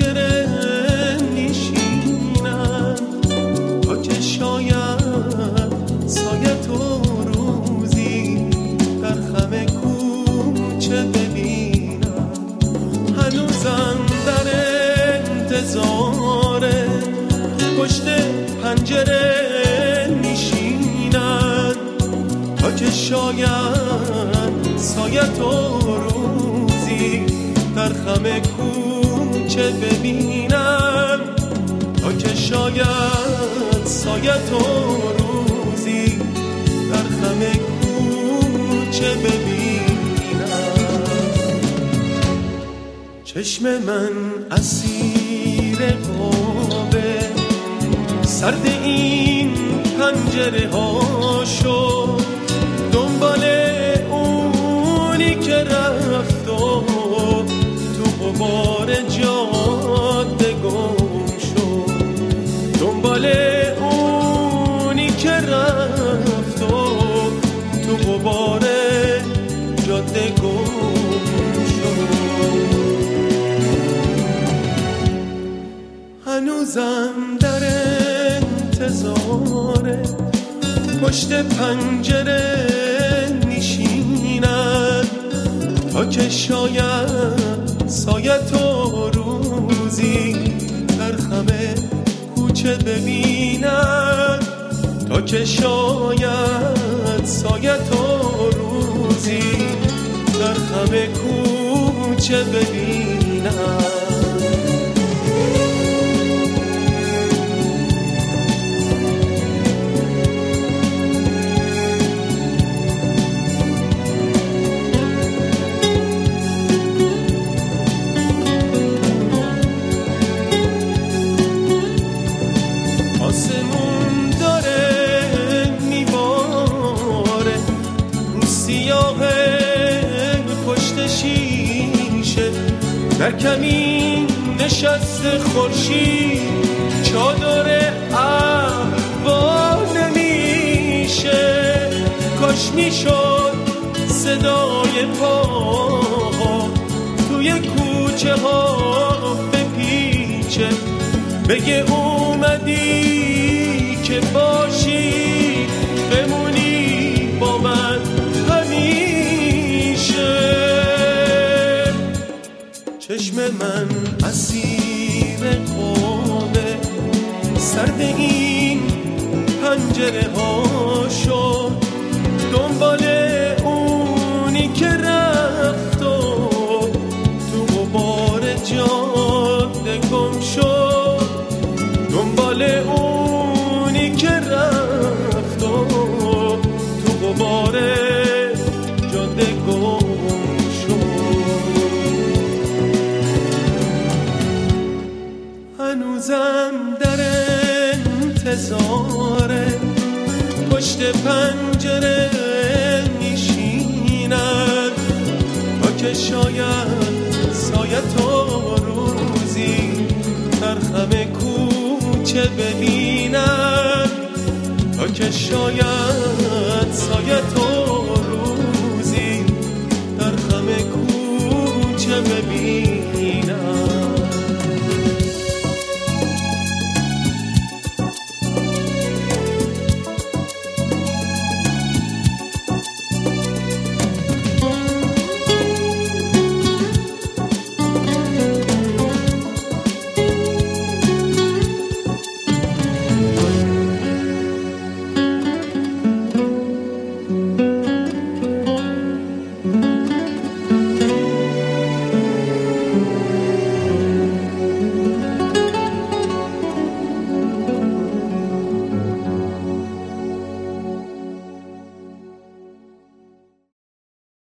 پنجره میشینم تا که شاید سایه تو روزی در خم کوچه ببینم. هنوزم در انتظاره پشت پنجره میشینم تا که شاید سایه تو روزی در خم کوچه ببینم. تا که شاید سایه تو روزی در خم کوچه ببینم. چشم من اسیر خوابه، سرد این پنجره ها شد، دنبال اونی که رفت و تو غبار جاده گم شد. دنبال اونی که رفت و تو غبار جاده گم شد. هنوزم در انتظاره پشت پنجره میشینم تا که شاید سایه تو روزی در خم کوچه ببینم. تا که شاید سایه تو روزی در خم کوچه ببینم. آسمون داره میباره رو سیاه پشت شیشه، در کمین نشسته خورشید چادر ابرها نمیشه. کاش میشد صدای پا توی کوچه ها بپیچه، بگه اومدی که باشی بمونی با من همیشه. چشم من اسیر خوابه، سرد این پنجره ها شد، دنبال اونی که رفت و تو غبار جاده گم شد. دنبال اونی که رفت و تو غبار جاده گم شد. هنوزم در انتظاره پشت پنجره میشینم تا که شاید سایه تو روزی در خم کوچه ببینم. تا که شاید سایه تو